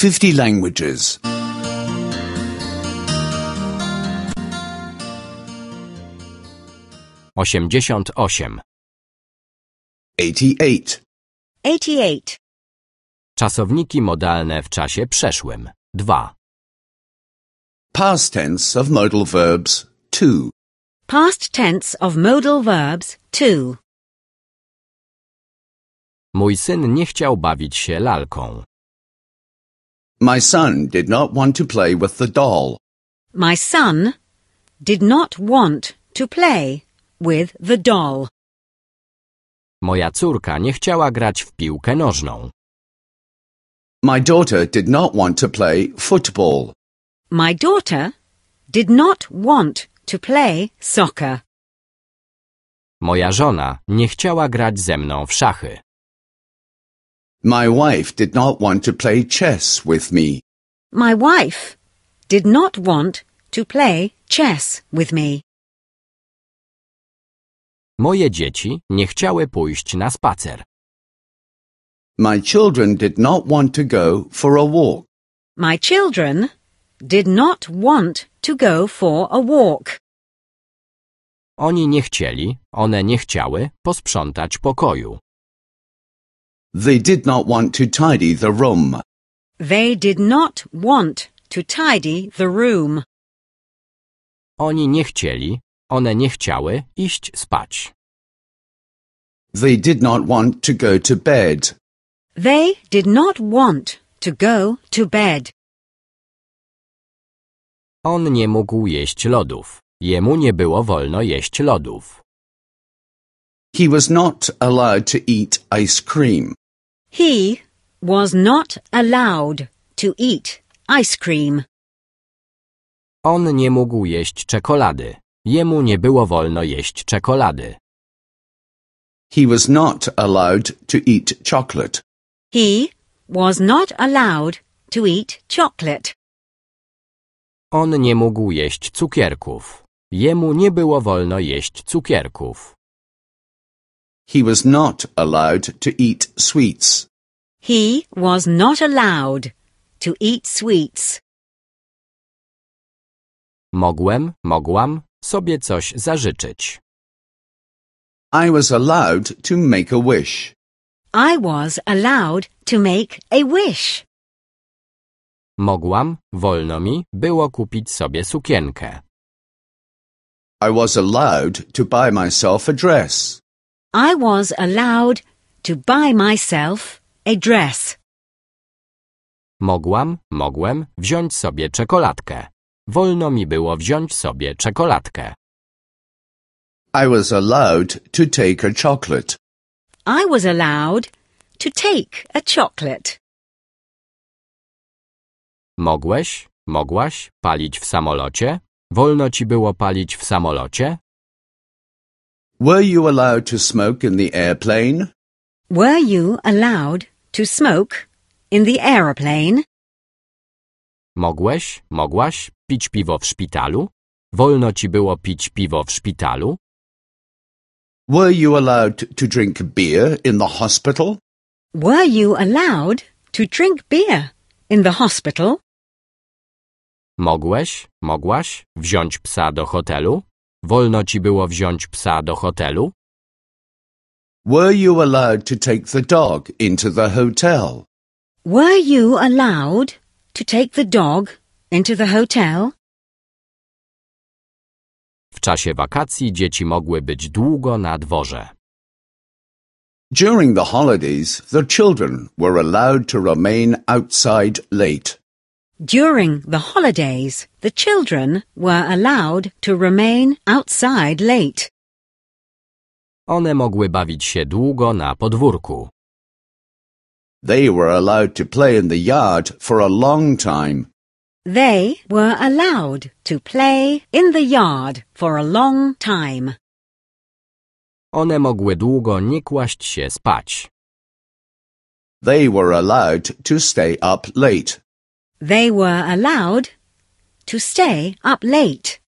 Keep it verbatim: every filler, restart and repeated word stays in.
fifty languages. osiemdziesiąt osiem. eighty-eight. eighty-eight. Czasowniki modalne w czasie przeszłym. dwa. Past tense of modal verbs. two. Past tense of modal verbs. two. Mój syn nie chciał bawić się lalką. My son did not want to play with the doll. My son did not want to play with the doll. Moja córka nie chciała grać w piłkę nożną. My daughter did not want to play football. My daughter did not want to play soccer. Moja żona nie chciała grać ze mną w szachy. My wife did not want to play chess with me. My wife did not want to play chess with me. Moje dzieci nie chciały pójść na spacer. My children did not want to go for a walk. My children did not want to go for a walk. Oni nie chcieli, one nie chciały posprzątać pokoju. They did not want to tidy the room. They did not want to tidy the room. Oni nie chcieli, one nie chciały iść spać. They did not want to go to bed. They did not want to go to bed. On nie mógł jeść lodów. Jemu nie było wolno jeść lodów. He was not allowed to eat ice cream. He was not allowed to eat ice cream. On nie mógł jeść czekolady. Jemu nie było wolno jeść czekolady. He was not allowed to eat chocolate. He was not allowed to eat chocolate. On nie mógł jeść cukierków. Jemu nie było wolno jeść cukierków. He was not allowed to eat sweets. He was not allowed to eat sweets. Mogłem, mogłam sobie coś zażyczyć. I was allowed to make a wish. I was allowed to make a wish. Mogłam, wolno mi było kupić sobie sukienkę. I was allowed to buy myself a dress. I was allowed to buy myself a dress. Mogłam, mogłem wziąć sobie czekoladkę. Wolno mi było wziąć sobie czekoladkę. I was allowed to take a chocolate. I was allowed to take a chocolate. Mogłeś, mogłaś palić w samolocie? Wolno ci było palić w samolocie? Were you allowed to smoke in the airplane? Were you allowed to smoke in the aeroplane? Mogłeś, mogłaś pić piwo w szpitalu? Wolno ci było pić piwo w szpitalu? Were you allowed to drink beer in the hospital? Were you allowed to drink beer in the hospital? Mogłeś, mogłaś wziąć psa do hotelu? Wolno ci było wziąć psa do hotelu? Were you allowed to take the dog into the hotel? Were you allowed to take the dog into the hotel? W czasie wakacji dzieci mogły być długo na dworze. During the holidays, the children were allowed to remain outside late. During the holidays, the children were allowed to remain outside late. One mogły bawić się długo na podwórku. They were allowed to play in the yard for a long time. They were allowed to play in the yard for a long time. One mogły długo nie kłaść się spać. They were allowed to stay up late. They were allowed to stay up late.